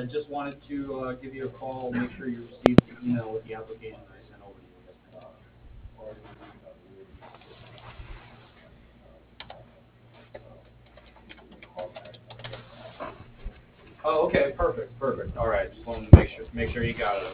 just wanted to give you a call, make sure you received the email with the application I sent over to you yesterday. Oh, okay, perfect, perfect. All right, just wanted to make sure you got it.